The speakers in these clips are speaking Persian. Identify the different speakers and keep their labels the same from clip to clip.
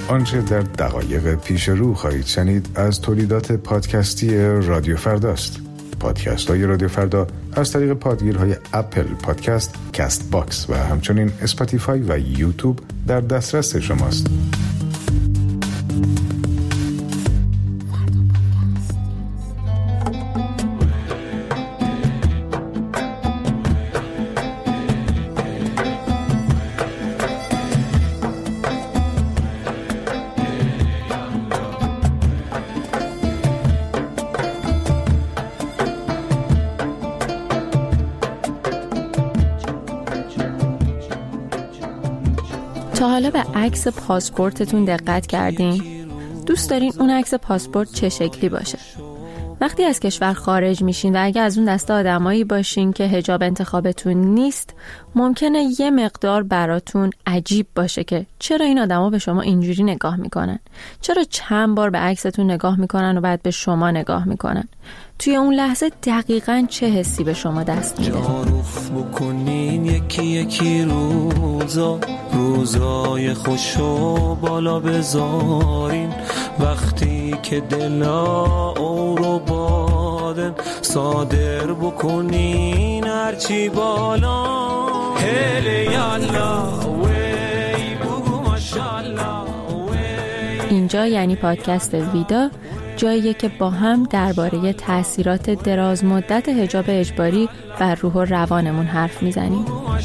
Speaker 1: آنچه در دقایق پیش رو خواهید شنید از تولیدات پادکستی رادیو فرداست. پادکست های رادیو فردا از طریق پادگیرهای اپل پادکست، کست باکس و همچنین اسپاتیفای و یوتیوب در دسترس شماست.
Speaker 2: تا حالا به عکس پاسپورتتون دقت کردین؟ دوست دارین اون عکس پاسپورت چه شکلی باشه؟ وقتی از کشور خارج میشین و اگه از اون دسته آدمایی باشین که حجاب انتخابتون نیست، ممکنه یه مقدار براتون عجیب باشه که چرا این آدما به شما اینجوری نگاه میکنن؟ چرا چند بار به عکستون نگاه میکنن و بعد به شما نگاه میکنن؟ توی اون لحظه دقیقاً چه حسی به شما دست میده؟
Speaker 3: تعارف بکنین یکی یکی روزای خوشو بالا بذارین، وقتی که دلا اورو بادن صادر بکنین هرچی بالا. هلی الله وی بگو ماشالله.
Speaker 2: اینجا یعنی پادکست ویدا، جاییه که با هم درباره تأثیرات دراز مدت حجاب اجباری بر روح و روانمون حرف میزنیم.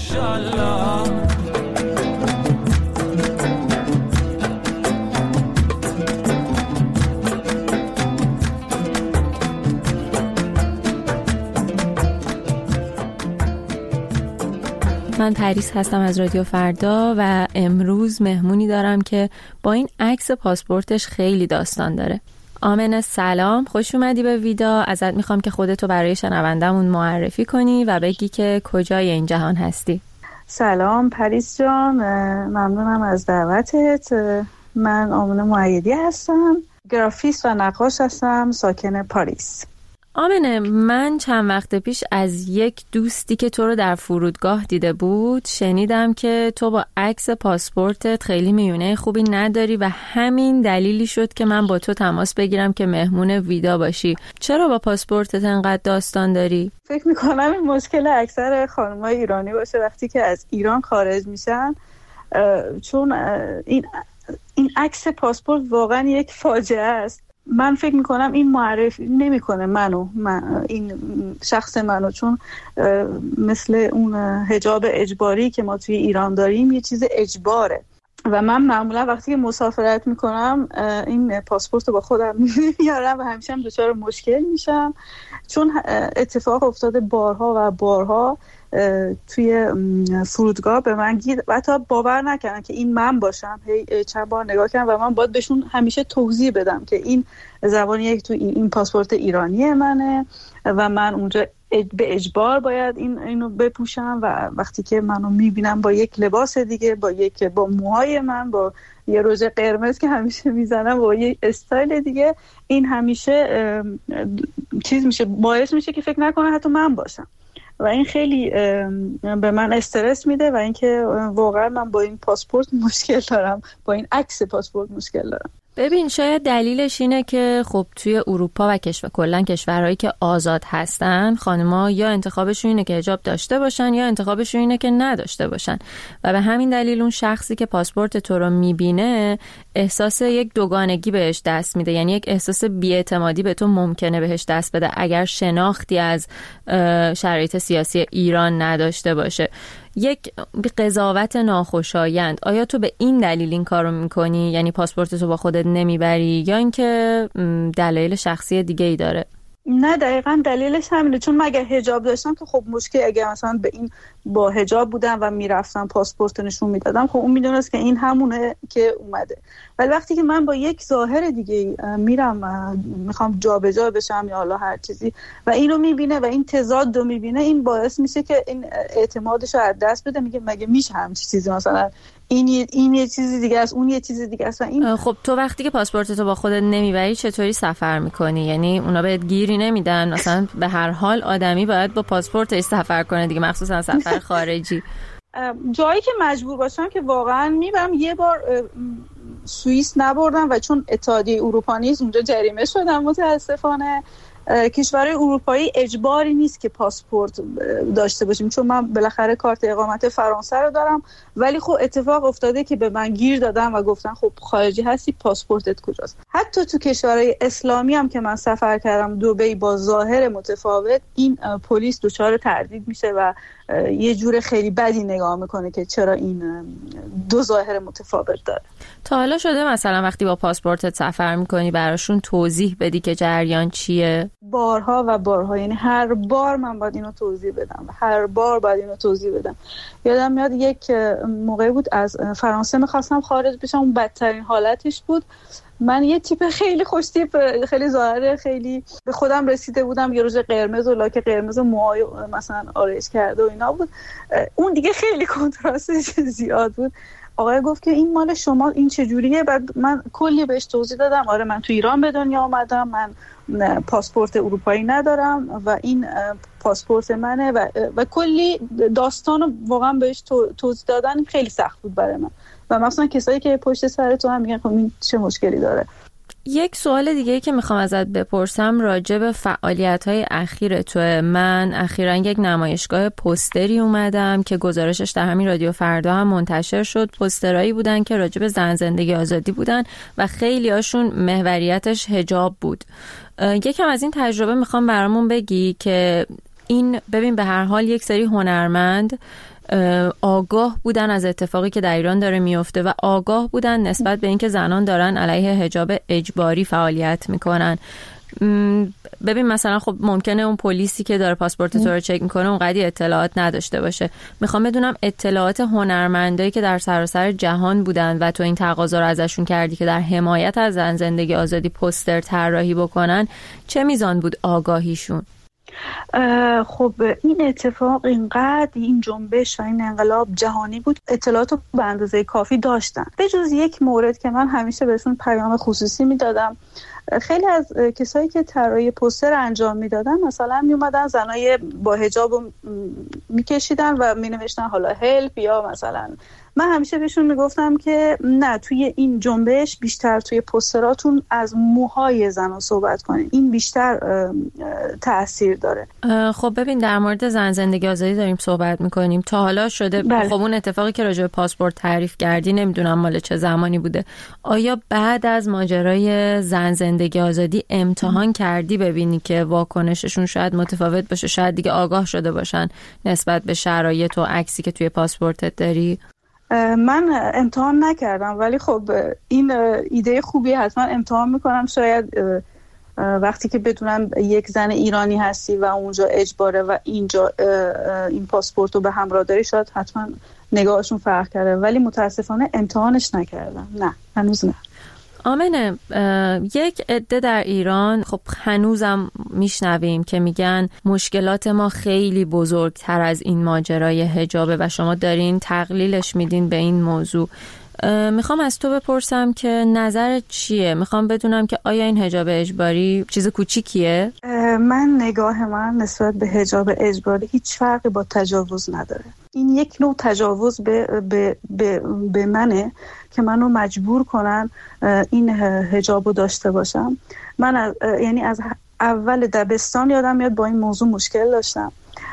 Speaker 2: من پریس هستم از رادیو فردا و امروز مهمونی دارم که با این عکس پاسپورتش خیلی داستان داره. آمنه سلام، خوش اومدی به ویدا. ازت میخوام که خودتو برای شنوندمون معرفی کنی و بگی که کجای این جهان هستی.
Speaker 4: سلام پریس جان، ممنونم از دعوتت. من آمنه معیدی هستم، گرافیست و نقاش هستم، ساکن پاریس.
Speaker 2: آمنه، من چند وقت پیش از یک دوستی که تو رو در فرودگاه دیده بود شنیدم که تو با عکس پاسپورتت خیلی میونه خوبی نداری و همین دلیلی شد که من با تو تماس بگیرم که مهمون ویدا باشی. چرا با پاسپورتت انقدر داستان داری؟
Speaker 4: فکر میکنم این مشکل اکثر خانم‌های ایرانی باشه وقتی که از ایران خارج میشن، چون این عکس پاسپورت واقعا یک فاجعه است. من فکر میکنم این معرفی نمیکنه این شخص منو، چون مثل اون حجاب اجباری که ما توی ایران داریم یه چیز اجباره و من معمولا وقتی که مسافرت میکنم این پاسپورت رو با خودم میارم و همیشه هم دچار مشکل میشم، چون اتفاق افتاده بارها توی فرودگاه به من گیر و حتی باور نکردن که این من باشم. چند بار نگاه کردم و من باید بهشون همیشه توضیح بدم که این زبانیه که تو این پاسپورت ایرانی منه و من اونجا به اجبار باید اینو بپوشم و وقتی که منو میبینم با یک لباس دیگه، با موهای من، با یه رژ قرمز که همیشه میزنم، با یه استایل دیگه، این همیشه چیز میشه، باعث میشه که فکر نکنه حتی من باشم و این خیلی به من استرس میده و اینکه واقعا من با این پاسپورت مشکل دارم، با این عکس پاسپورت مشکل دارم.
Speaker 2: ببین، شاید دلیلش اینه که خب توی اروپا و کلا کشورهایی که آزاد هستن، خانم‌ها یا انتخابشون اینه که حجاب داشته باشن یا انتخابشون اینه که نداشته باشن و به همین دلیل اون شخصی که پاسپورت تو رو میبینه احساس یک دوگانگی بهش دست میده، یعنی یک احساس بی‌اعتمادی به تو ممکنه بهش دست بده اگر شناختی از شرایط سیاسی ایران نداشته باشه. یک قضاوت ناخوشایند. آیا تو به این دلیل این کارو میکنی، یعنی پاسپورتتو با خودت نمیبری، یا اینکه دلایل شخصی دیگه ای داره؟
Speaker 4: نه، دقیقاً دلیلش همینه، چون من اگه حجاب داشتم که خب مشکل، اگه مثلا به این با حجاب بودم و میرفتم پاسپورت نشون میدادم، خب اون میدونست که این همونه که اومده. ولی وقتی که من با یک ظاهر دیگه میرم میخوام جابجا بشم یا حالا هر چیزی و اینو میبینه و این تضاد رو میبینه، این باعث میشه که این اعتمادش رو از دست بده. میگه مگه میشه همچین چیزی، مثلا این یه چیزی دیگه است، اون یه چیز دیگه است. و این
Speaker 2: خب تو وقتی که پاسپورتتو با خودت نمیبری چطوری سفر میکنی؟ یعنی اونا بهت گیری نمیدن؟ مثلا به هر حال آدمی باید با پاسپورتش سفر کنه دیگه، مخصوصا سفر خارجی.
Speaker 4: جایی که مجبور باشم که واقعا میبرم. یه بار سوئیس نبردم و چون اتحادیه اروپا نیست اونجا جریمه شدم متاسفانه. کشورهای اروپایی اجباری نیست که پاسپورت داشته باشیم، چون من بالاخره کارت اقامت فرانسه رو دارم، ولی خب اتفاق افتاده که به من گیر دادن و گفتن خب خارجی هستی پاسپورتت کجاست. حتی تو کشورهای اسلامی هم که من سفر کردم، دبی با ظاهر متفاوت، این پلیس دچار تردید میشه و یه جور خیلی بدی نگاه میکنه که چرا این دو ظاهر متفاوت داره.
Speaker 2: تا حالا شده مثلا وقتی با پاسپورتت سفر میکنی براشون توضیح بدی که جریان چیه؟
Speaker 4: بارها و بارها، یعنی هر بار من باید اینو توضیح بدم. یادم میاد یک موقعی بود از فرانسه میخواستم خارج بشم، اون بدترین حالتش بود. من یه تیپ خیلی خوش تیپ، خیلی ظاهره، خیلی به خودم رسیده بودم، یه روز قرمز و لاک قرمز و موهای مثلا آرایش کرده و اینا بود. اون دیگه خیلی کنتراستش زیاد بود. آقای گفت که این مال شما، این چجوریه؟ بعد من کلی بهش توضیح دادم. آره من تو ایران به دنیا آمدم، من پاسپورت اروپایی ندارم و این پاسپورت منه و کلی داستانو واقعا بهش توضیح دادن خیلی سخت بود برای من و مثلا کسایی که پشت سر تو هم میگن خب این چه مشکلی داره.
Speaker 2: یک سوال دیگه که میخوام ازت بپرسم راجع به فعالیت‌های اخیر توه. من اخیراً یک نمایشگاه پوستری اومدم که گزارشش در همین رادیو فردا هم منتشر شد. پوسترایی بودن که راجع به زن زندگی آزادی بودن و خیلی هاشون محوریتش حجاب بود. یکم از این تجربه میخوام برامون بگی که این ببین به هر حال یک سری هنرمند آگاه بودن از اتفاقی که در ایران داره میفته و آگاه بودن نسبت به اینکه زنان دارن علیه حجاب اجباری فعالیت میکنن. ببین مثلا خب ممکنه اون پلیسی که داره پاسپورت تو رو چک میکنه اونقدی اطلاعات نداشته باشه. میخوام بدونم اطلاعات هنرمندایی که در سراسر جهان بودن و تو این تقاضا رو ازشون کردی که در حمایت از زن زندگی آزادی پوستر طراحی بکنن، چه میزان بود آگاهیشون؟
Speaker 4: خب این اتفاق اینقدر، این جنبش و این انقلاب جهانی بود، اطلاعات رو به اندازه کافی داشتن. به جز یک مورد که من همیشه بهشون پیام خصوصی میدادم، خیلی از کسایی که طراحی پوستر انجام میدادن مثلا میومدن زنای با حجاب رو میکشیدن و مینوشتن حالا هلپ یا مثلا. من همیشه بهشون میگفتم که نه، توی این جنبش بیشتر توی پوستراتون از موهای زنها صحبت کنین، این بیشتر تأثیر داره.
Speaker 2: خب ببین در مورد زن زندگی آزادی داریم صحبت میکنیم. تا حالا شده
Speaker 4: بله.
Speaker 2: خب اون اتفاقی که راجع به پاسپورت تعریف کردی نمیدونم مال چه زمانی بوده. آیا بعد از ماجرای زن زندگی آزادی امتحان کردی ببینی که واکنششون شاید متفاوت باشه، شاید دیگه آگاه شده باشن نسبت به شرایط و عکسی که توی پاسپورتت داری؟
Speaker 4: من امتحان نکردم، ولی خب این ایده خوبیه، حتما امتحان میکنم. شاید وقتی که بدونم یک زن ایرانی هستی و اونجا اجباره و اینجا این پاسپورت رو به همراه داری، شاید حتما نگاهشون فرق کرده، ولی متاسفانه امتحانش نکردم. نه هنوز نه.
Speaker 2: آمنه، یک عده در ایران خب هنوزم میشنویم که میگن مشکلات ما خیلی بزرگتر از این ماجرای حجابه و شما دارین تقلیلش میدین به این موضوع. میخوام از تو بپرسم که نظرت چیه؟ میخوام بدونم که آیا این حجاب اجباری چیز کوچیکیه؟
Speaker 4: من نگاه من نسبت به حجاب اجباری هیچ فرقی با تجاوز نداره. این یک نوع تجاوز به منه که منو مجبور کنن این حجابو داشته باشم. من یعنی از اول دبستان یادم میاد با این موضوع مشکل داشتم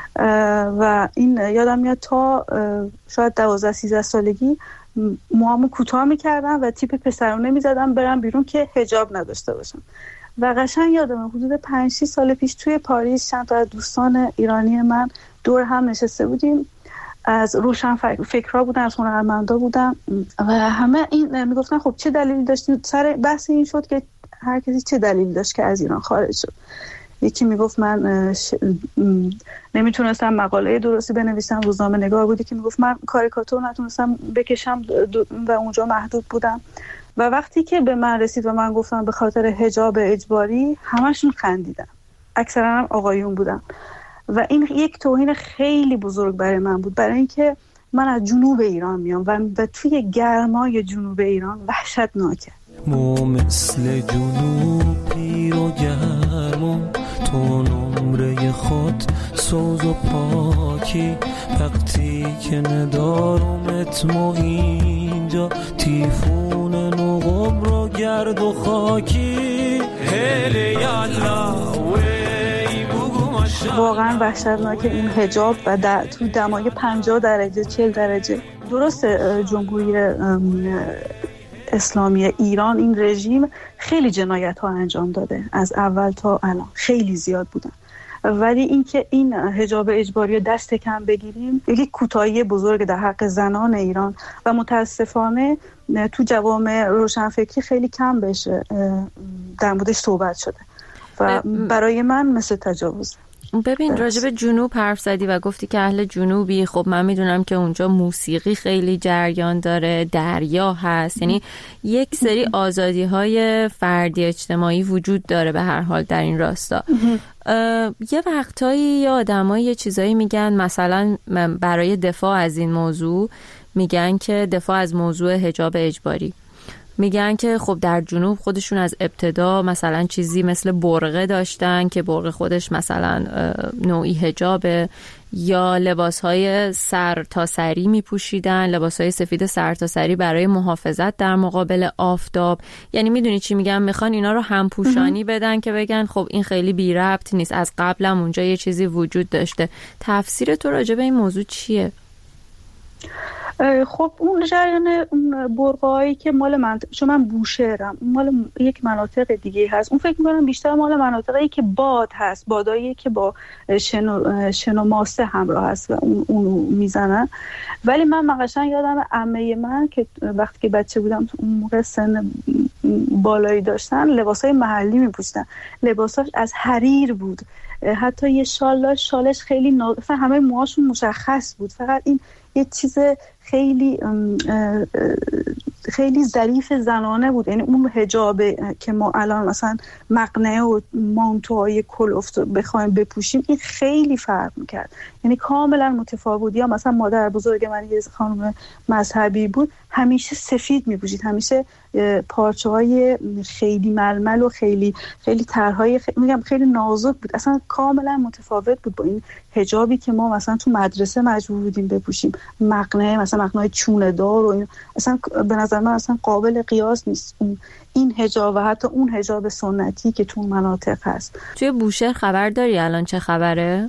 Speaker 4: و این یادم میاد تا شاید 12-13 سالگی موهامو کوتاه میکردم و تیپ پسرونه میزدم برم بیرون که حجاب نداشته باشم. و قشنگ یادمه حدود 5-6 سال پیش توی پاریس چند تا دوستان ایرانی من دور هم نشسته بودیم، از روشن فکرها بودن، از هنرمندا بودن و همه این میگفتن خب چه دلیلی داشتین؟ سر بحث این شد که هر کسی چه دلیلی داشت که از ایران خارج شد. یکی میگفت من نمیتونستم مقاله درستی بنویسم، روزنامه نگار بودی که میگفت من کاریکاتور نتونستم بکشم و اونجا محدود بودم. و وقتی که به من رسید و من گفتم به خاطر حجاب اجباری، همشون خندیدن، اکثرا هم آقایون بودن و این یک توهین خیلی بزرگ برای من بود، برای اینکه من از جنوب ایران میام و توی گرمای جنوب ایران وحشتناکه.
Speaker 3: ما مثل جنوب پیر و گرمم، تو نمره خود سوز و پاکی، وقتی که ندارمت ما اینجا تیفون نو قبر و گرد و خاکی هلی یالا وی بگو ماشا.
Speaker 4: واقعا وحشتناکه این حجاب و تو دمای 50 درجه 40 درجه. درست جمهوری اسلامی ایران این رژیم خیلی جنایت ها انجام داده، از اول تا الان خیلی زیاد بودن، ولی اینکه این حجاب اجباری رو دست کم بگیریم یک کوتاهی بزرگ در حق زنان ایران و متاسفانه تو جوامع روشنفکری خیلی کم بشه در موردش صحبت شده و برای من مثل تجاوز.
Speaker 2: ببین راجب جنوب حرف زدی و گفتی که اهل جنوبی. خب من میدونم که اونجا موسیقی خیلی جریان داره، دریا هست، یعنی یک سری آزادی های فردی اجتماعی وجود داره به هر حال در این راستا. یه وقتایی یا آدمایی یه چیزایی میگن، مثلا برای دفاع از این موضوع میگن که دفاع از موضوع حجاب اجباری، میگن که خب در جنوب خودشون از ابتدا مثلا چیزی مثل برقه داشتن که برقه خودش مثلا نوعی حجابه، یا لباسهای سر تا سری میپوشیدن، لباسهای سفید سر تا سری برای محافظت در مقابل آفتاب. یعنی میدونی چی میگم؟ میخوان اینا رو همپوشانی بدن که بگن خب این خیلی بی ربط نیست، از قبلم اونجا یه چیزی وجود داشته. تفسیر تو راجع به این موضوع چیه؟
Speaker 4: خب اون جریان برقایی که مال چون من بوشهرم، مال یک مناطق دیگه هست، اون فکر میکنم بیشتر مال مناطقی که باد هست، بادایی که با شن و ماسه همراه هست و اونو میزنن. ولی من قشنگ یادم عمه من که وقتی که بچه بودم تو اون موقع سن بالایی داشتن، لباسای محلی میپوشیدن، لباساش از حریر بود، حتی یه شالش خیلی همه موهاشون مشخص بود، فقط این یه چیز خیلی خیلی ظریف زنانه بود. یعنی اون حجاب که ما الان مثلا مقنعه و مانتوهای کلفت بخوایم بپوشیم، این خیلی فرق میکرد، یعنی کاملا متفاوت. یا مثلا مادر بزرگ من یه خانم مذهبی بود، همیشه سفید میپوشید، همیشه پارچه های خیلی ململ و خیلی خیلی طرحهای میگم خیلی نازک بود، اصلا کاملا متفاوت بود با این حجابی که ما مثلا تو مدرسه مجبور بودیم بپوشیم، مقنعه مثلا مقنعه چونه دار و این اصلا به نظر من اصلا قابل قیاس نیست این حجاب و حتی اون حجاب سنتی که تو مناطق هست.
Speaker 2: توی بوشهر خبر داری الان چه خبره؟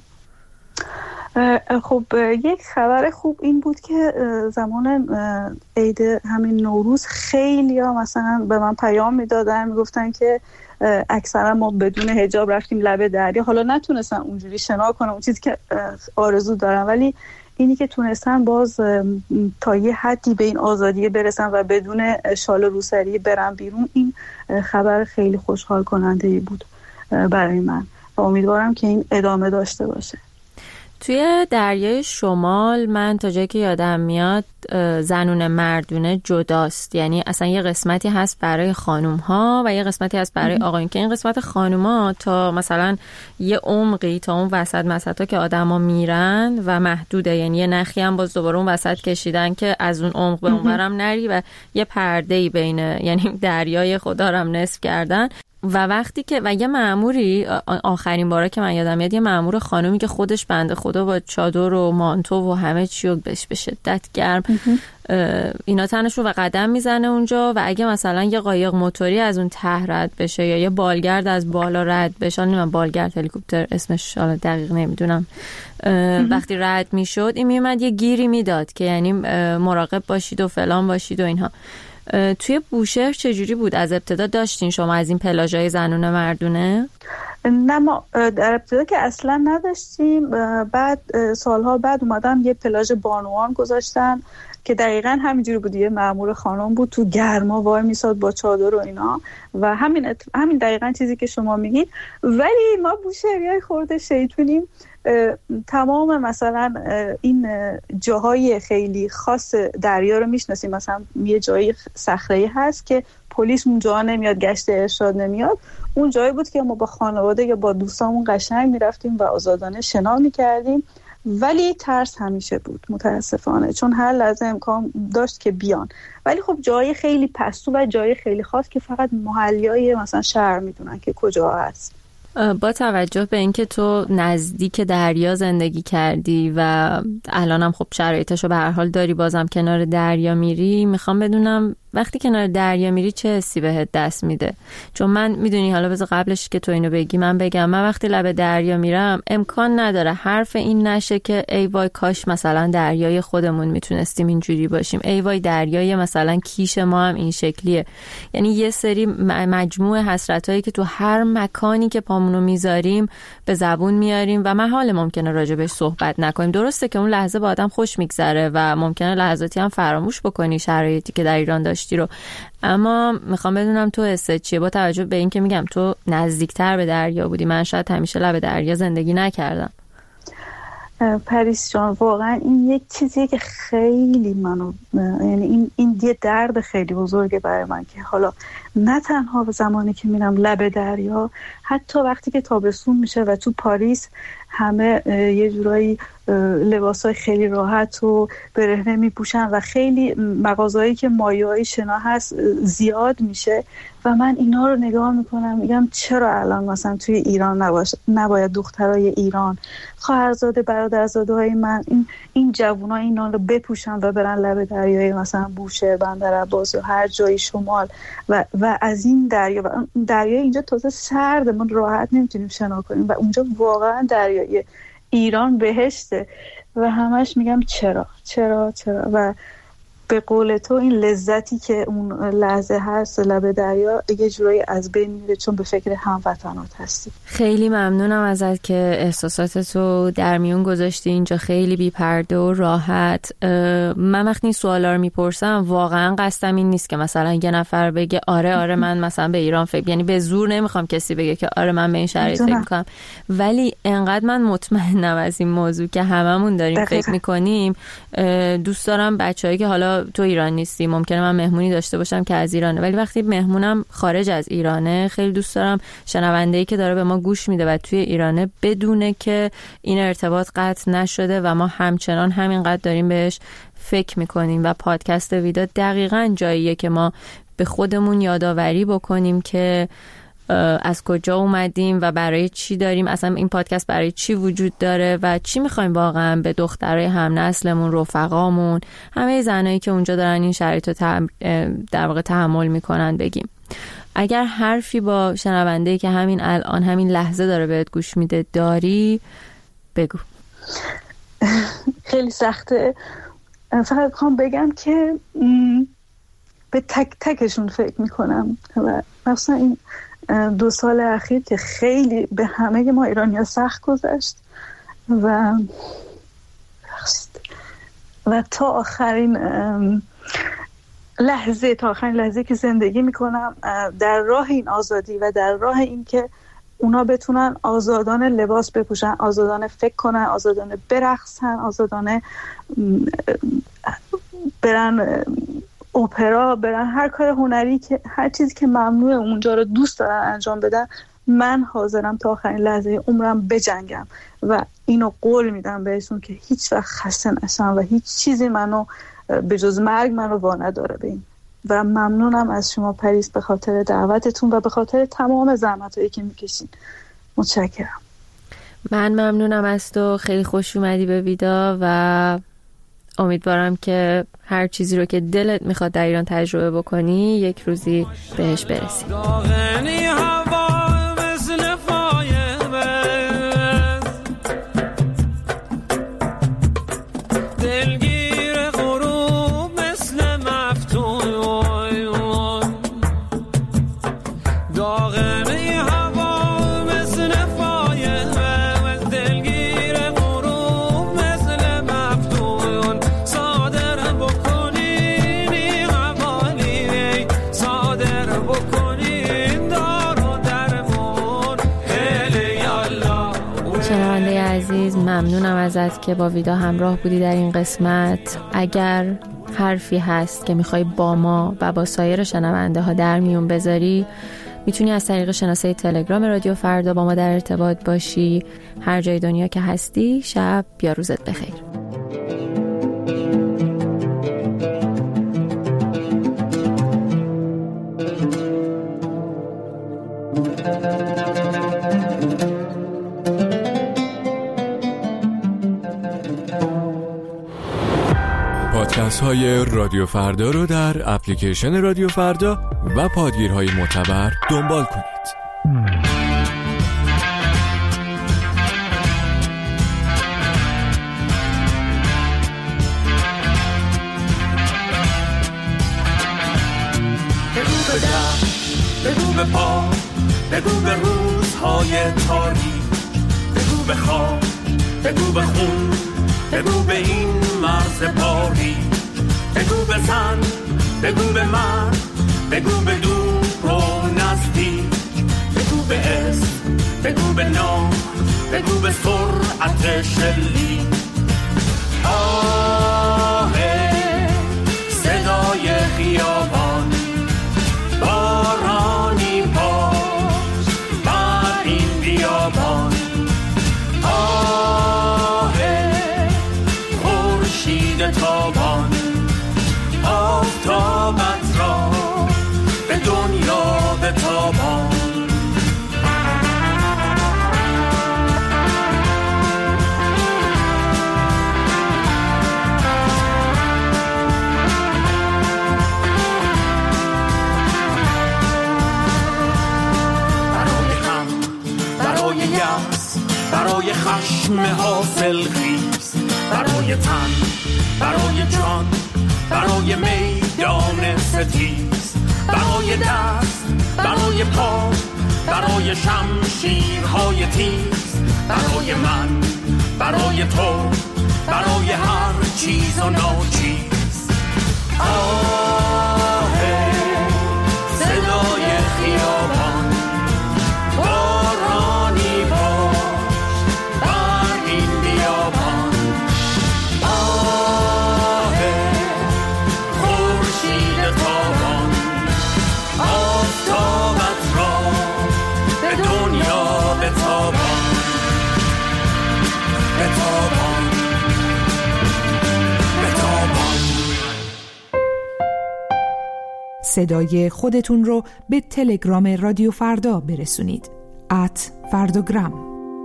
Speaker 4: خب یک خبر خوب این بود که زمان عید همین نوروز خیلی ها مثلا به من پیام میدادن، میگفتن که اکثرا ما بدون حجاب رفتیم لبه دریا. حالا نتونستن اونجوری شنا کنم اون چیزی که آرزو دارم، ولی اینی که تونستن باز تا یه حدی به این آزادی برسن و بدون شال روسری برن بیرون، این خبر خیلی خوشحال کننده بود برای من و امیدوارم که این ادامه داشته باشه.
Speaker 2: توی دریای شمال من تا جایی که یادم میاد زنون مردونه جداست، یعنی اصلا یه قسمتی هست برای خانوم ها و یه قسمتی هست برای آقایون، که این قسمت خانوم ها تا مثلا یه عمقی تا اون وسط ها که آدم ها میرن و محدوده، یعنی یه نخی هم باز دوباره اون وسط کشیدن که از اون عمق به اون برم نری و یه پرده‌ای بین یعنی دریای خدا رو هم نصف کردن. و وقتی که و یه مأموری آخرین باره که من یادم میاد، یه مأمور خانومی که خودش بنده خدا با چادر و مانتو و همه چی رو به شدت گرم اینا تنشون و قدم میزنه اونجا، و اگه مثلا یه قایق موتوری از اون ته رد بشه یا یه بالگرد از بالا رد بشه، نمیدونم بالگرد هلیکوپتر اسمش حالا دقیق نمیدونم، وقتی رد میشد این میومد یه گیری میداد که یعنی مراقب باشید و فلان باشید و اینها. توی بوشهر چجوری بود؟ از ابتدا داشتین شما از این پلاژهای زنونه مردونه؟
Speaker 4: نه ما در ابتدا که اصلا نداشتیم، بعد سالها بعد اومدن یه پلاژ بانوان گذاشتن که دقیقاً همینجوری بود، یه مأمور خانم بود تو گرما وای میساد با چادر و اینا و همین دقیقاً چیزی که شما میگین. ولی ما بوشهریای خورده شیطونیم، تمام مثلا این جاهای خیلی خاص دریا رو میشناسیم، مثلا یه جایی صخره‌ای هست که پلیس اونجا نمیاد، گشت ارشاد نمیاد، اون جایی بود که ما با خانواده یا با دوستامون قشنگ میرفتیم و آزادانه شنا میکردیم، ولی ترس همیشه بود متاسفانه، چون هر لحظه امکان داشت که بیان. ولی خب جای خیلی پستو و جای خیلی خاص که فقط محلیای مثلا شهر میدونن که کجا هست.
Speaker 2: با توجه به اینکه تو نزدیک دریا زندگی کردی و الانم خب شرایطشو به هر حال داری، بازم کنار دریا میری، میخوام بدونم وقتی کنار دریا میری چه حسی بهت دست میده؟ چون من میدونی، حالا بذار قبلش که تو اینو بگی من بگم، من وقتی لب دریا میرم امکان نداره حرف این نشه که ای وای کاش مثلا دریای خودمون میتونستیم اینجوری باشیم، ای وای دریای مثلا کیش ما هم این شکلیه. یعنی یه سری مجموعه حسرتایی که تو هر مکانی که پامونو میذاریم به زبون میاریم و محال ممکنه راجبش صحبت نکنیم. درسته که اون لحظه با آدم خوش میگذره و ممکنه لحظاتی هم فراموش بکنی شرایطی که در ایران داشتی رو، اما میخوام بدونم تو حست چیه با توجه به این که میگم تو نزدیکتر به دریا بودی، من شاید همیشه لب دریا زندگی نکردم.
Speaker 4: پریس جان واقعا این یک چیزیه که خیلی منو، یعنی این یه درد خیلی بزرگه برای من که حالا نه تنها زمانی که میرم لب دریا، حتی وقتی که تابستون میشه و تو پاریس همه یه جورایی لباسای خیلی راحت و برهنه میپوشن و خیلی مغازهایی که مایه‌های شنا هست زیاد میشه و من اینا رو نگاه میکنم میگم چرا الان مثلا توی ایران نباید دخترای ایران، خواهرزاده برادرزاده های من، این جوونا اینا رو بپوشن و برن لب دریای مثلا بوشهر، بندرعباس یا هر جای شمال و از این دریا، و دریا اینجا تازه سرده، ما راحت نمیتونیم شنا کنیم و اونجا واقعا دریای ایران بهشته و همش میگم چرا و به قول تو این لذتی که اون لحظه هست لب دریا یه جورایی از بین میره چون به فکر هموطنات هستی.
Speaker 2: خیلی ممنونم ازت که احساساتتو در میون گذاشتی اینجا، خیلی بی پرده و راحت. من وقتی این سوالا رو میپرسم واقعا قصدم این نیست که مثلا یه نفر بگه آره من مثلا به ایران فکر، یعنی به زور نمیخوام کسی بگه که آره من به این شرایط فکر میکنم، ولی انقدر من مطمئنم از این موضوع که هممون داریم فکر میکنیم. دوست دارم بچه‌ای که حالا تو ایران نیستی، ممکنه من مهمونی داشته باشم که از ایرانه، ولی وقتی مهمونم خارج از ایرانه خیلی دوست دارم شنونده‌ای که داره به ما گوش میده و توی ایرانه بدونه که این ارتباط قطع نشده و ما همچنان همینقدر داریم بهش فکر میکنیم و پادکست ویدا دقیقاً جاییه که ما به خودمون یادآوری بکنیم که از کجا اومدیم و برای چی داریم، اصلا این پادکست برای چی وجود داره و چی میخوایم واقعا به دخترای هم نسلمون، رفقامون، همه زنایی که اونجا دارن این شرایط رو در واقع تحمل میکنن بگیم. اگر حرفی با شنونده‌ای که همین الان همین لحظه داره بهت گوش میده داری بگو.
Speaker 4: خیلی سخته، فقط میخوام بگم که به تک تکشون فکر میکنم و مثلا این 2 سال اخیر که خیلی به همه ما ایرانی‌ها سخت گذشت و تا آخرین لحظه که زندگی میکنم در راه این آزادی و در راه این که اونا بتونن آزادانه لباس بپوشن، آزادانه فکر کنن، آزادانه برقصن، آزادانه برن اپرا، برن هر کار هنری که هر چیزی که ممنوعه اونجا رو دوست دارن انجام بدن، من حاضرم تا آخرین لحظه عمرم بجنگم و اینو قول میدم بهشون که هیچ وقت خسته نشم و هیچ چیزی منو به جز مرگ منو وا نداره به این. و ممنونم از شما پریس به خاطر دعوتتون و به خاطر تمام زحمتایی که میکشین. متشکرم.
Speaker 2: من ممنونم از تو، خیلی خوش اومدی به ویدا و امیدوارم که هر چیزی رو که دلت میخواد در ایران تجربه بکنی یک روزی بهش برسی. ممنونم ازت که با ویدا همراه بودی در این قسمت. اگر حرفی هست که میخوای با ما و با سایر شنونده ها در میون بذاری، میتونی از طریق شناسه تلگرام رادیو فردا با ما در ارتباط باشی. هر جای دنیا که هستی، شب یا روزت بخیر.
Speaker 5: پادکست های رادیو فردا رو در اپلیکیشن رادیو فردا و پادگیرهای معتبر دنبال کنید.
Speaker 3: بگو به در، بگو به پا، بگو به روزهای تاریک، بگو به خواب، بگو به خون، بگو به این مرز پاری، بگو به زن، بگو به مرد، بگو به دور و نزدیک، بگو به اسم، بگو به نام، بگو به سرعت شلیک. آه صدای خیابان، بارانی باش بر این بیابان. آه خورشید تابان، آفتابت را به دنیا بتابان. برای خشم حاصل خیز، برای تن، برای جان، برای میدان ستیز، برای دست، برای پا، برای شمشیرهای تیز، برای من، برای تو، برای هر چیز و ناچیز. آه صدای خیابان، بارانی باش بر این بیابان. آه خورشید تابان، آفتابت را به دنیا بتابان، بتابان، بتابان.
Speaker 6: صدای خودتون رو به تلگرام رادیو فردا برسونید. @فرداگرام.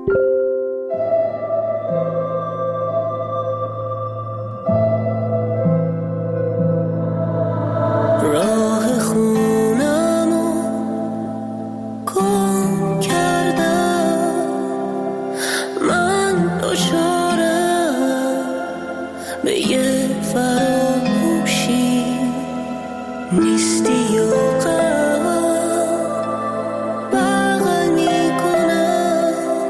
Speaker 7: راه خونمو گم کردم، من دچارم به یه فراموشی نیستی و غم. بغل میکنم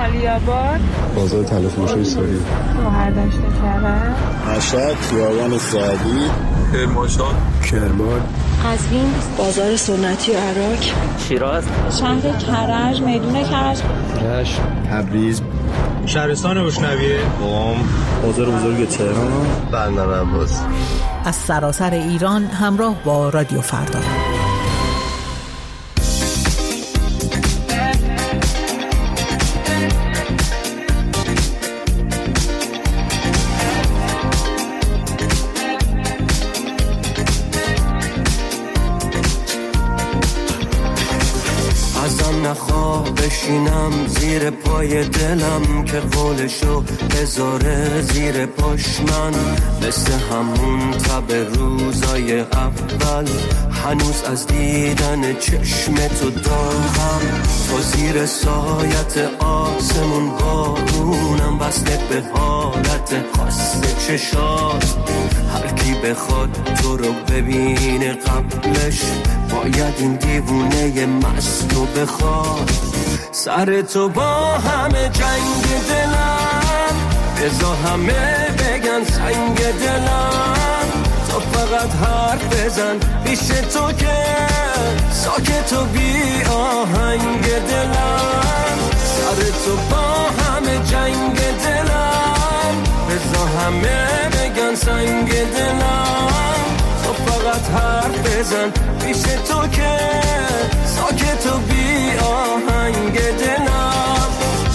Speaker 4: مالیاباد،
Speaker 8: بازار تلفروشی ساری،
Speaker 4: شهردشت کرج،
Speaker 8: مشهد، خیابان سعدی،
Speaker 3: کرمانشاه،
Speaker 8: کرمان،
Speaker 2: قزوین،
Speaker 9: بازار سنتی عراق،
Speaker 10: شیراز،
Speaker 4: شهر کرج، میدون کرج،
Speaker 8: رشت، تبریز،
Speaker 11: شهرستان بوشنویه،
Speaker 8: قم، بازار بزرگ تهران، بندر عباس.
Speaker 9: از سراسر ایران همراه با رادیو فردا.
Speaker 3: ازم نخواه بشینم زیر پای دلم که قولشو بذاره زیر پاش من، مثل همون تب روزای اول هنوز از دیدن چشم تو داغم. تو زیر سایت آسمون بارونم وصله به حالت خاص چشات. هر کی بخواد تو رو ببینه قبلش باید این دیوونه مستو بخواد. سر تو با همه جنگ دلم، بذار همه بگن سنگ دلم. تو فقط حرف بزن پیش تو که ساکت و بی آهنگ دلم. سر تو با همه جنگ دلم، بذار همه بگن سنگ دلم. تو فقط حرف بزن پیش تو که ساکت و بی آهنگ دلم.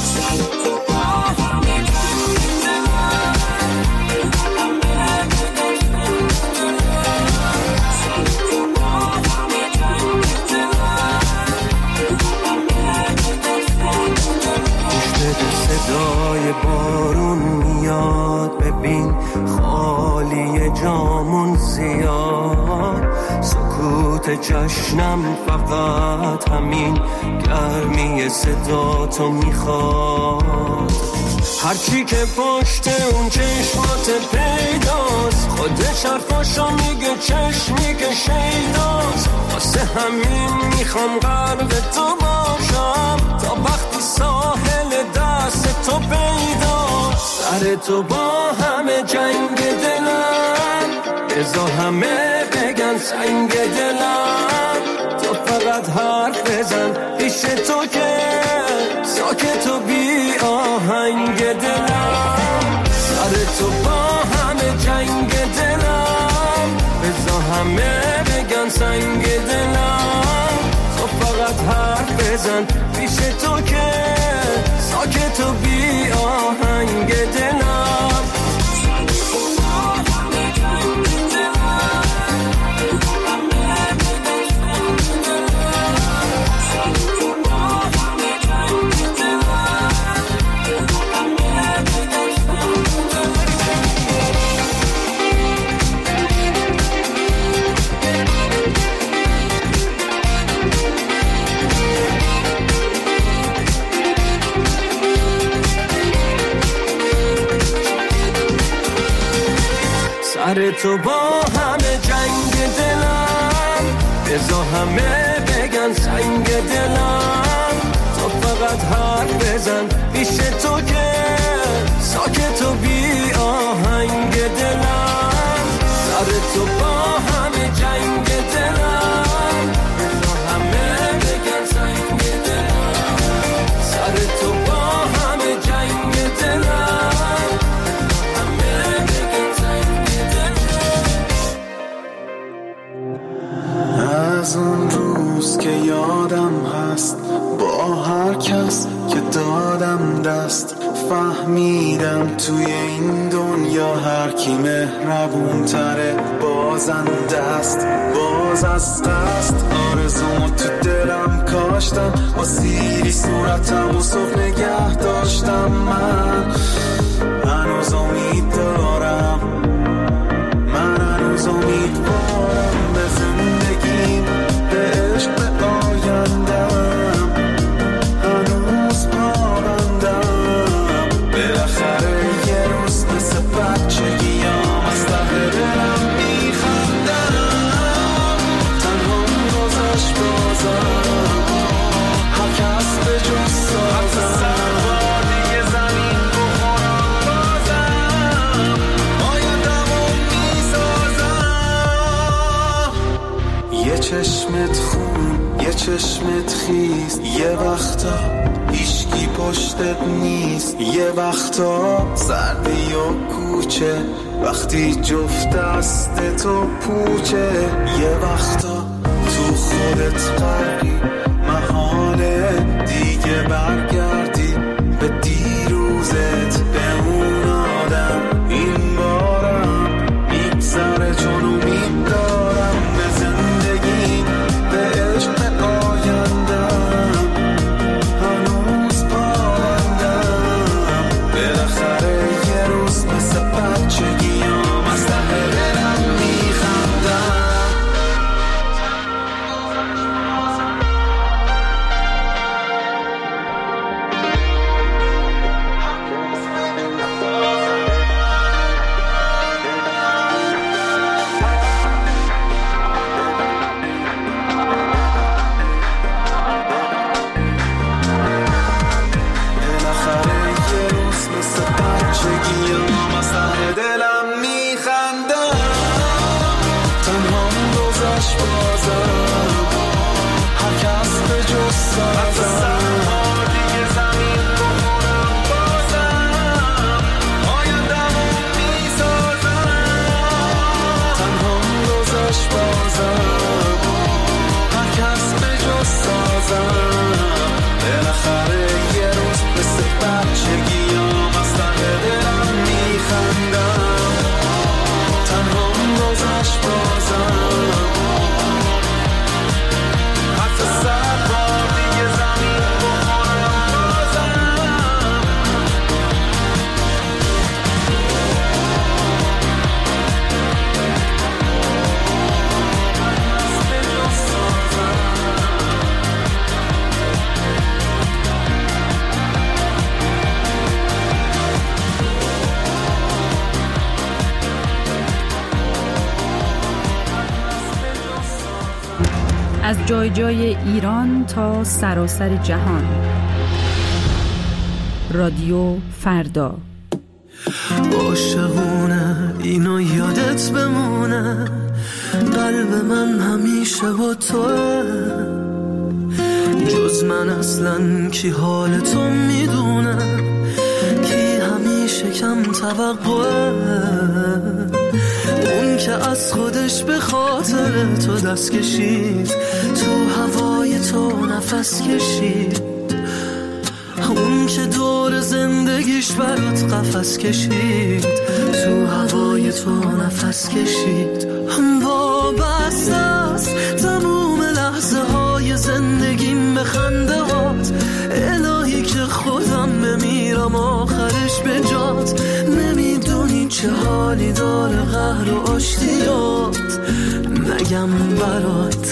Speaker 3: صدای بارون میاد، ببین خالی جامون زیاد. سکوت جشنم فقط همین گرمی صدا تو میخواد. هرچی که پشت اون چشمات پیداست، خودش حرفاشو میگه چشمی که شیداست. واسه همین میخوام غرق تو باشم تا وقتی ساحل دست تو پیداست. سر تو با همه جنگ دلم، بذار همه بگن سنگ دلم. تو فقط حرف بزن پیش تو که ساکت و بی آهنگ دلم. سر تو با همه جنگ دلم، بذار همه بگن سنگ دلم. تو فقط حرف بزن پیش تو که ساکت و بی آهنگ دلم. سر تو با همه جنگ دلم، بذار همه بگن سنگ دلم. تو فقط حرف بزن پیش تو که ساکت و بی آهنگ دلم. سر تو با همه جنگ دلم، بذار همه بگن سنگ دلم. سر تو با همه جنگ دلم، همه بگن سنگ دلم.
Speaker 12: از اون روز که یادم هست با هر کس که دادم دست، فهمیدم توی این دنیا هر کی مهربون تره بازنده است. باز از قصد آرزومو تو دلم کاشتم، با سیری صورتم و صبح نگه داشتم. من هنوز امید دارم، من هنوز امیدوارم به زندگیم، به عشق، به آیندم. هنوز پابندم، بالاخره یه روز مثل بچگیام از ته دلم میخندم. تنها گذشت بازم، هر کس به جز سازم. چشمت خون یه چشمت خیز، یه وقتا هیچکی پشتت نیست، یه وقتا سردی و کوچه وقتی جفت دست تو پوچه، یه وقتا تو خودت غرقی محاله دیگه برگردی به دیروزت، به اون آدم. این بارم میگذره چون امید دارم به زندگی، به عشق آیندم هنوز پایندم. بالاخره یه روز مثل بچگیام از ته دلم میخندم.
Speaker 10: از جای جای ایران تا سراسر جهان. رادیو فردا.
Speaker 7: عاشقونه اینو یادت بمونه، قلب من همیشه با توه، جز من اصلا کی حال تو میدونه، کی همیشه کم توقعه، اون که از خودش به خاطر تو دست کشید، تو هوای تو نفس کشید، اون که دور زندگیش برات قفس کشید، تو هوای تو نفس کشید. وابسته است تموم لحظه های زندگیم به خنده هات، الهی که خودم بمیرم آخرش به جات، نمیدونی چه حالی داره قهر و آشتیات، نگم برات.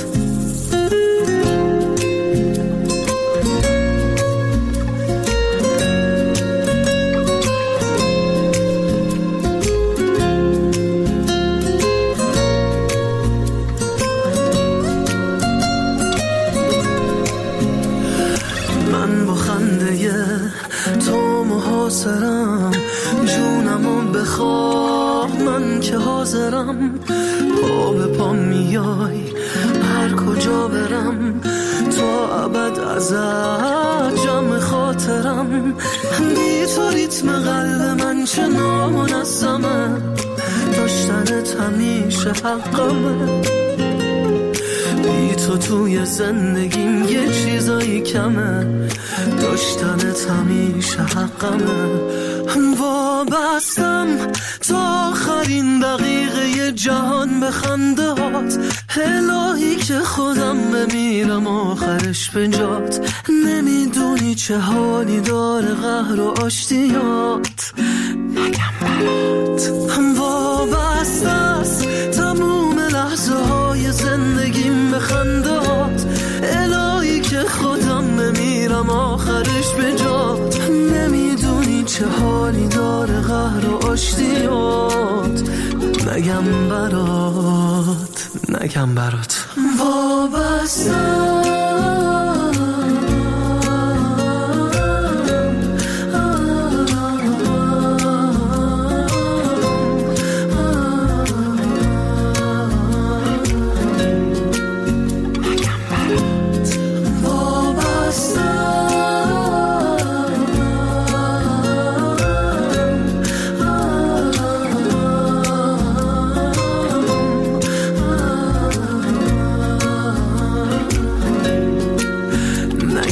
Speaker 7: جونمو بخواه من که حاضرم، پا به پا میای هر کجا برم، تا ابد ازت جمع خاطرم، بی تو ریتم قلب من چه نامنظمه، داشتنت همیشه حقمه، بی تو توی زندگیم یه چیزایی کمه، داشتنت همیشه حقمه. وابستم تا آخرین دقیقه جهان به خنده هات، الهی که خودم بمیرم آخرش به جات، نمیدونی چه حالی داره قهر و آشتیات، نگم برات. وابسته است تموم لحظه های زندگیم به خنده هات، الهی که خودم بمیرم آخرش به جات، نمیدونی چه حالی داره قهر و آشتیات، نگم برات، نگم برات. وابستم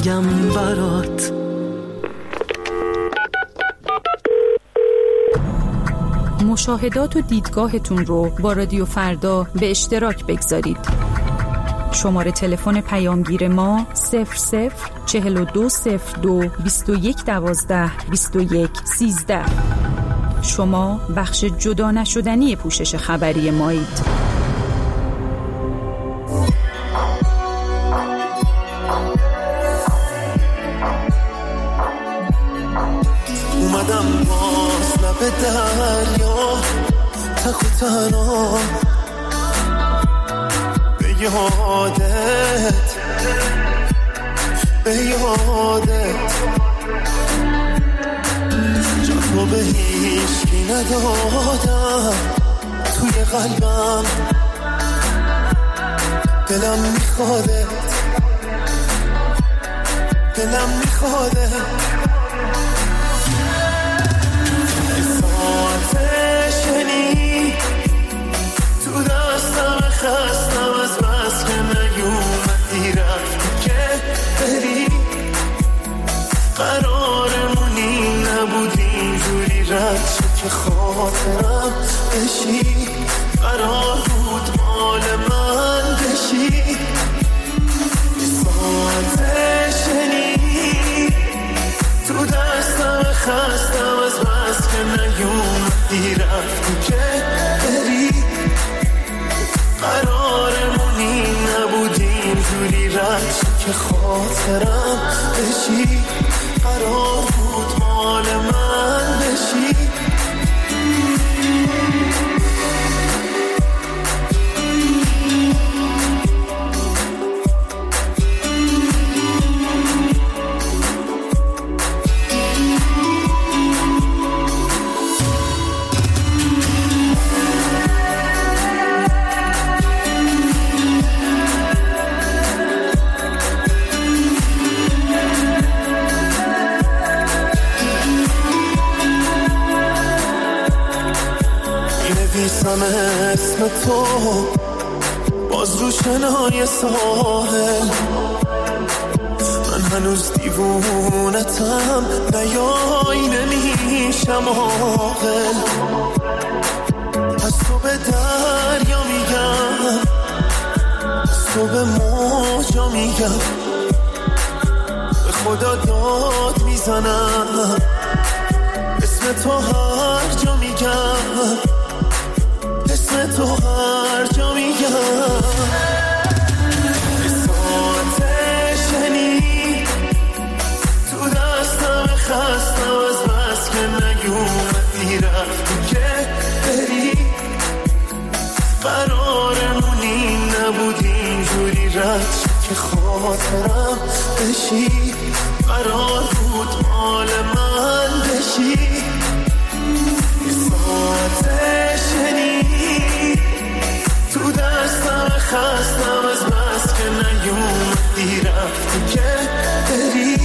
Speaker 7: بگم برات.
Speaker 10: مشاهدات و دیدگاهتون رو با رادیو فردا به اشتراک بگذارید. شماره تلفن پیامگیر ما 004202 2112 2113. شما بخش جدا نشدنی پوشش خبری مایید.
Speaker 7: اومدم باز لب دریا تک و تنها به یادت جا تو به هیچکی ندادم توی قلبم، دلم میخوادت آتشنی تو دستم خستم از بس که نیومدی رفتی که بری، قرارمونی نبود اینجوری رد شد که خاطرم بشی، قرار بود مال من بشی. آتشنی تو دستم خستم از بس که نیومدی رفتی که بری، قرارمونی نبود اینجوری رد شد که خاطرم بشی، قرار بود مال من بشی. نویسم اسم تو باز رو شنای ساحل، من هنوز دیوونتم نیای نمیشم عاقل. از تو به دریا میگم، از تو به موجا میگم، به خدا داد میزنم، اسم تو هر جا میگم، اسم تو هر جا میگم. آتشنی تو دستم خستم از بس که نیومدی رفتی که بری، قرارمونی نبود اینجوری رد شد که خاطرم بشی، قرار بود مال من بشی. آتشنی تو دستم خستم از بس که نیومدی رفتی که بری،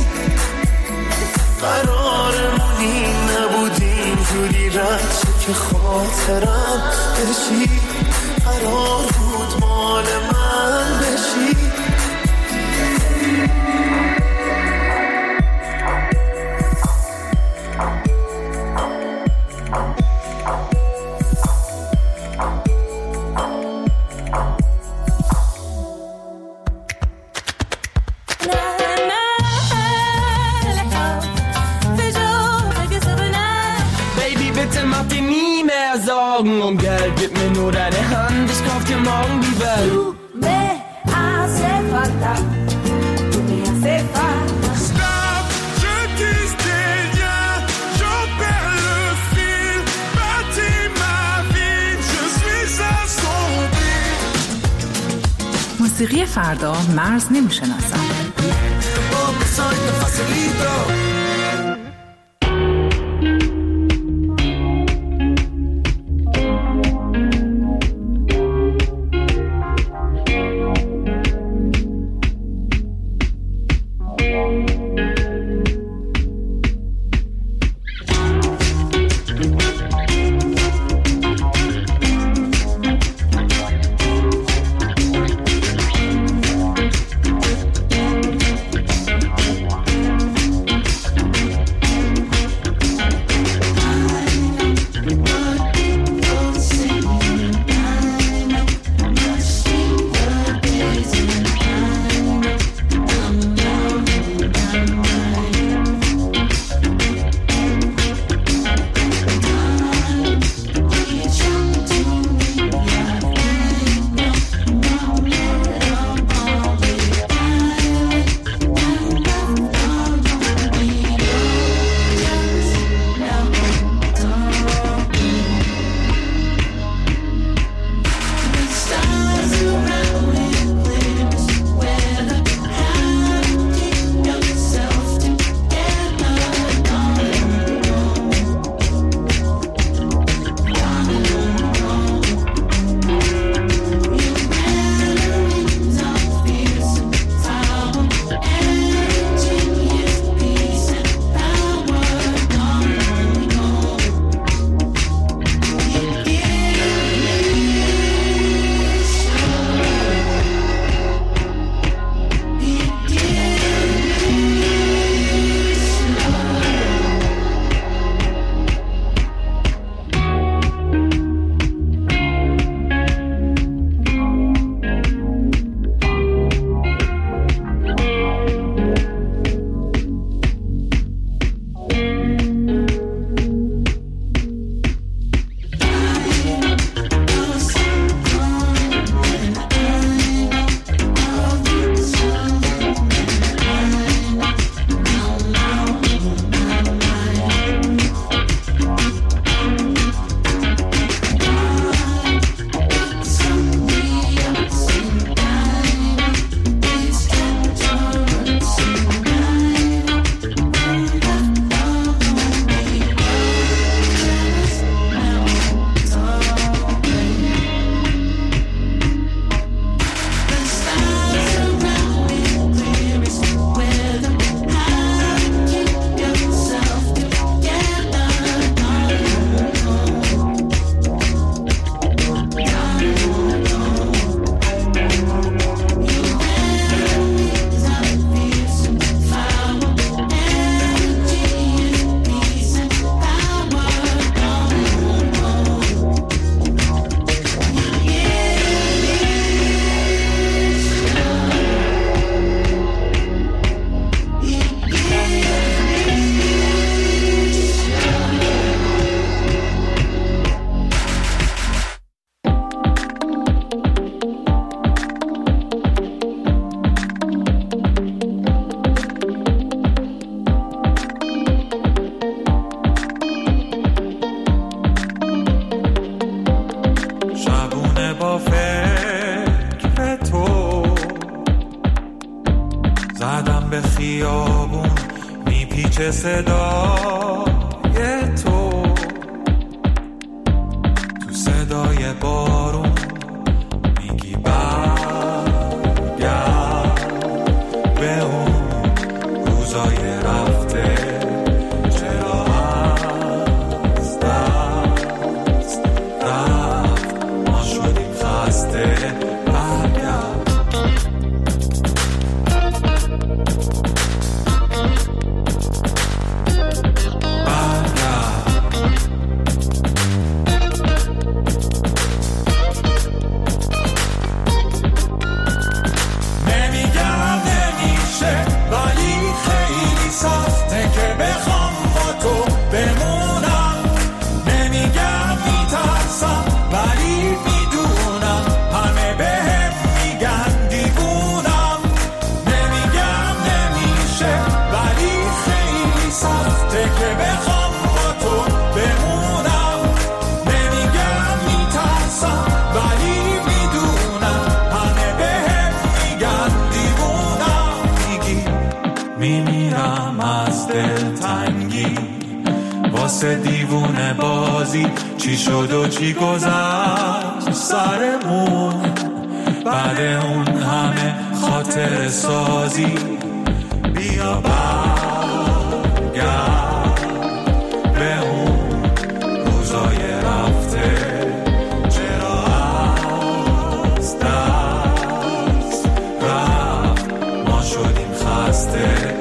Speaker 7: قرارمونی نبود اینجوری رد شد که خاطرم بشی، قرار بود مال من بشی.
Speaker 13: Um Geld, gib mir nur deine Hand, ich kauf dir morgen die Welt.
Speaker 14: Du me hace falta, tu me hace falta.
Speaker 3: Stop, je tisse des liens, j'en perds le fil. Bâtis ma vie, je suis assombri.
Speaker 6: موسیقی فردا مرز نمیشناسد.
Speaker 3: به خیابون میپیچه صدای تو صدای بارون میگی برگرد به اون روزای رفته چرا از دست رفت ما شدیم خسته دیوونه بازی چی شد و چی گذشت سرمون بعد اون همه خاطر سازی بیا برگرد به اون روزای رفته چرا از دست رفت ما شدیم خسته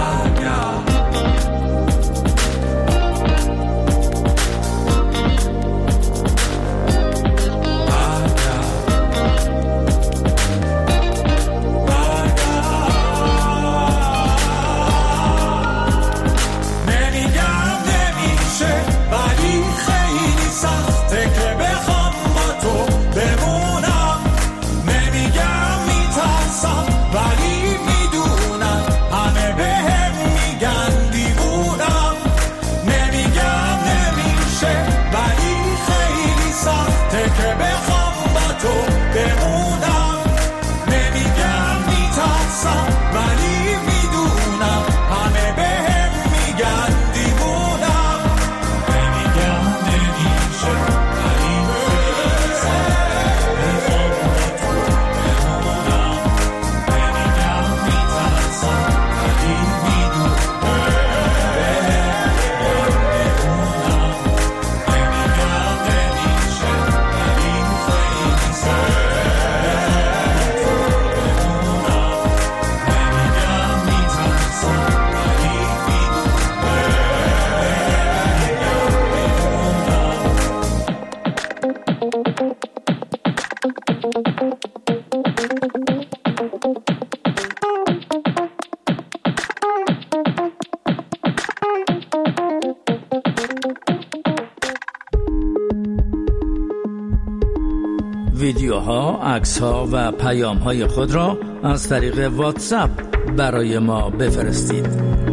Speaker 15: ویدیوها، عکس‌ها و پیام‌های خود را از طریق واتساپ برای ما بفرستید.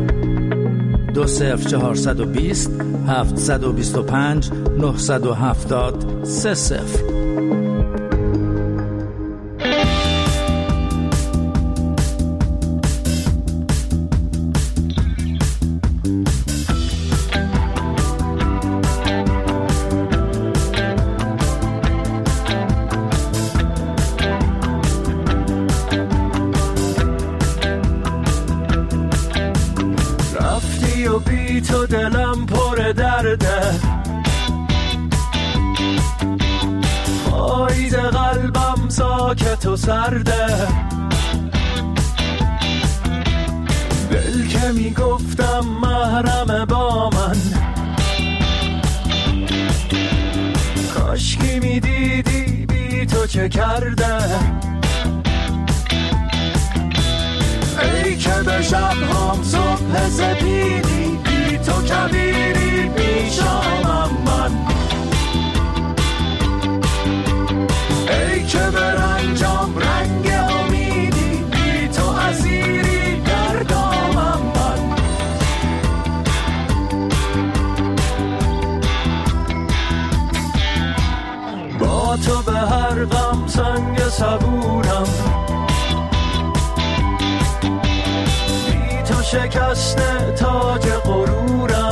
Speaker 15: 20420 725 970 30.
Speaker 7: تو دلم پر درده پاییز قلبم ساکت و سرده دل که میگفتم محرم با من کاشکی میدیدی بی تو چه کرده ای که به شب‌هام صبح سپیدی بی تو کبیری پیشامم من ای که به رنجام رنگ امیدی بی تو اسیری در دامم من با تو به هر غم سنگ صبورم شکست تاج غرورم،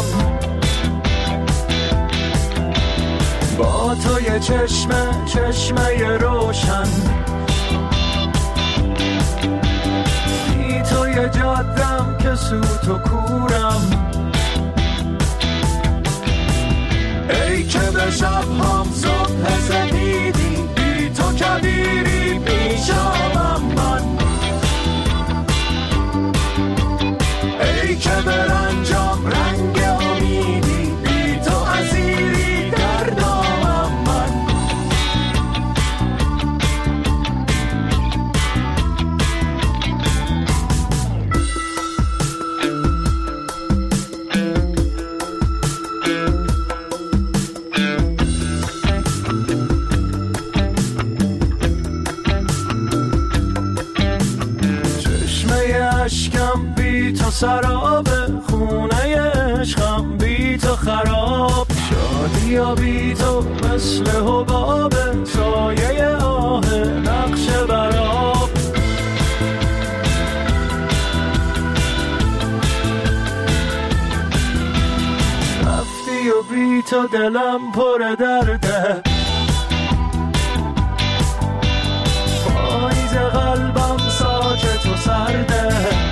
Speaker 7: با توی چشمه روشن، بی توی جادم که سوت و کورم. ای که به شب هم صبح سپیدی، بی تو کبیری پیشم من. ای که به رنجام رنگ امیدی، بی تو اسیری در دامم من. اشکم بی تو سراب، خونه عشقم بی تو خراب. شادی و بی تو مثل حباب، سایه آه نقش براب. رفتی و بی تو دلم پر درده، پاییز قلبم ساکت و سرده.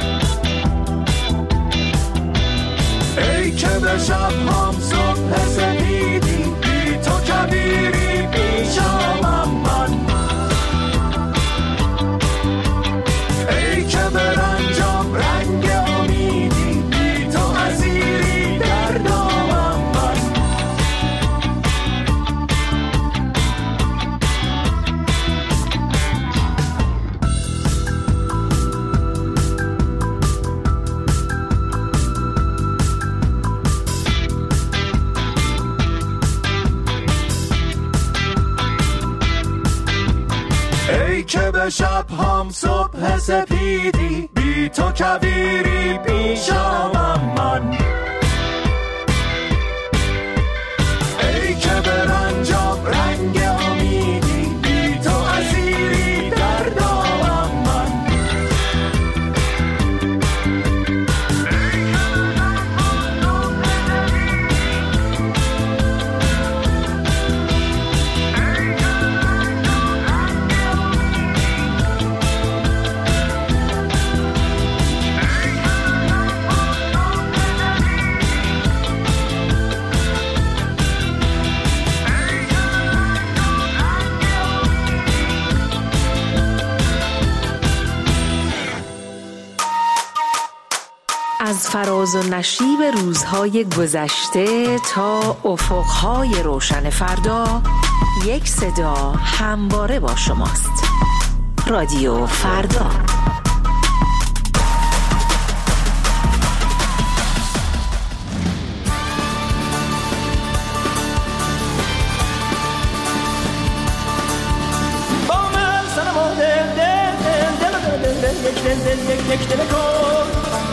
Speaker 7: ای که به شب هم صبح سپیدی، بی تو کبیری پیشم من. ای که به رنجام رنگ امیدی، بی تو اسیری در دامم من. ای که به شب هم صبح سپیدی، بی تو کبیری پیشم من. ای که به رنجام رنگ امیدی، بی تو اسیری در دامم من.
Speaker 9: از فراز و نشیب روزهای گذشته تا افقهای روشن فردا، یک صدا همواره با شماست. رادیو فردا.
Speaker 7: با من سنم دل کن.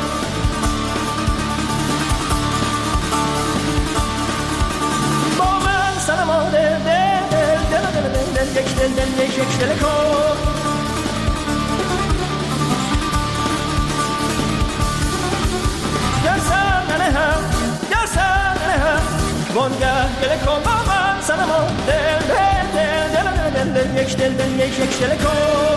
Speaker 7: یک دل کن. گر سر ننهم وانگه دل کن. با من سنما دل یک دل کن.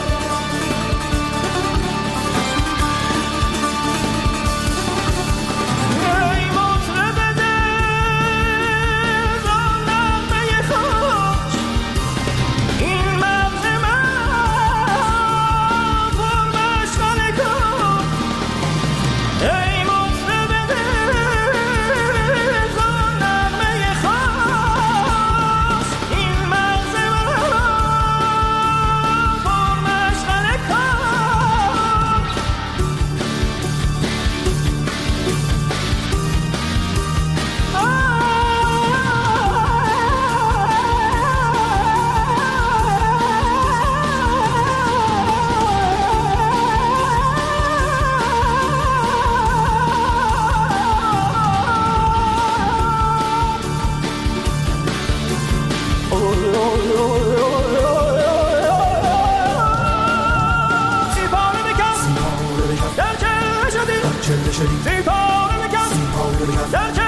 Speaker 3: بشری، زیر پا رو بکن در